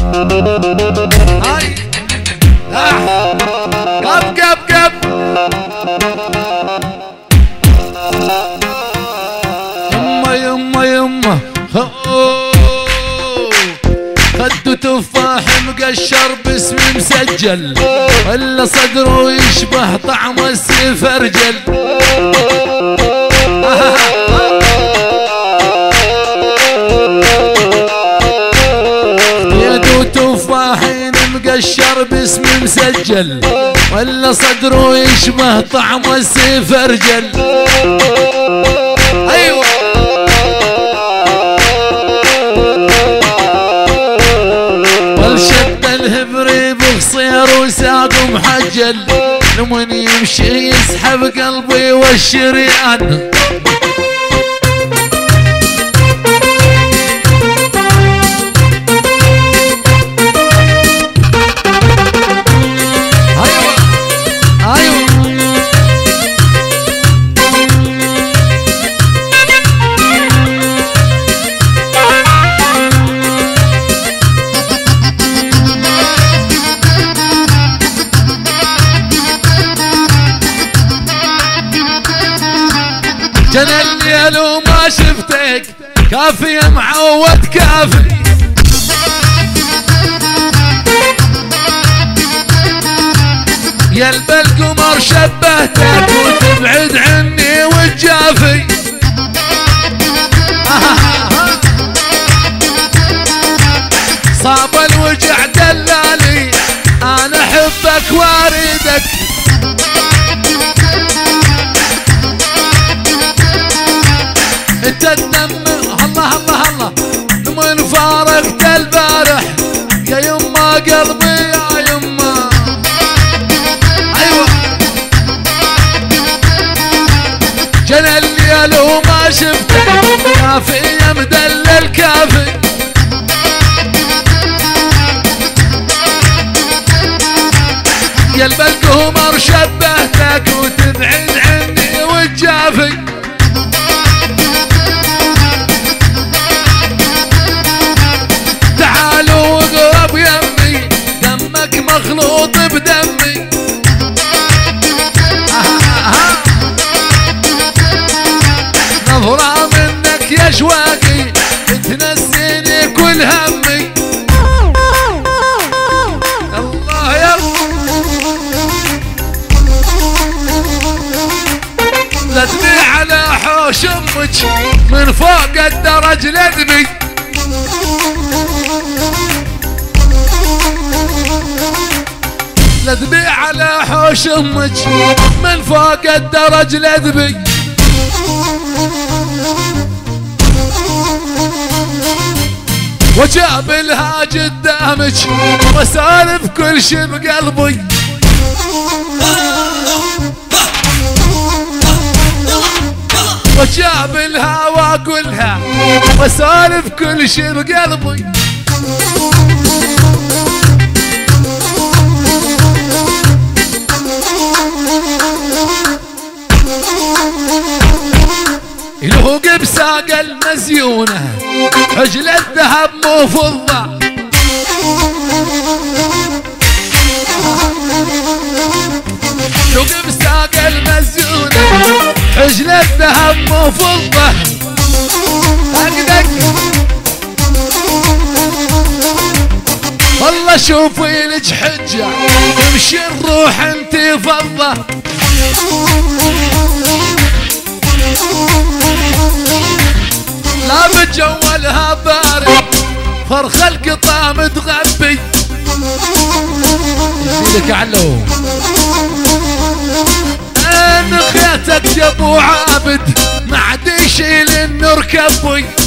هاي قب قب قب يما يما يما خدوا تفاح مقشر باسمي مسجل ولا صدره يشبه طعم السفرجل يدو تفاحين مقشر باسمي مسجل ولا صدره يشبه طعم السفرجل ايوه والشد الهبري بخصير وساق محجل لمن يمشي يسحب قلبي والشريان جنى الليل وما شفتك كافي يا معود كافي يا القمر شبهتك وتبعد عني وتجافي صاب الوجع دلالي انا احبك واردك انت الدم الله الله الله من فارقت البارح يا يما قلبي يا يما ايوه جنى الليل وما شفتك كافي يا مدلل كافي يا القمر شبهتك وتبعد عني وتجافي مخلوط بدمي نظرة منك يا شواقي تنسيني كل همي الله يا لا تبيع على حوش امك من فوق الدرج لدمي لا تبيع على حوش امك من فوق الدرج لذبي وجاب لها قدامك وسالف كل شي بقلبي وجاب لها واقولها وسالف كل شي بقلبي يلوق بساق المزيونة عجل الذهب مو فضة يلوق بساق المزيونة عجل الذهب مو فضة أقدك والله شوفي لك حجة تمشي الروح انتي فضة لا بتجولها بارد فرخ القطا متغبي يفيدك علو ان خيتك يا ابو عابد ما عاد يشيل النور كبي